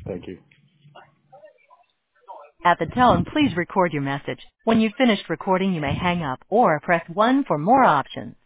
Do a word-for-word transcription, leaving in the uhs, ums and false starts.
Thank you. At the tone, please record your message. When you've finished recording, you may hang up or press one for more options.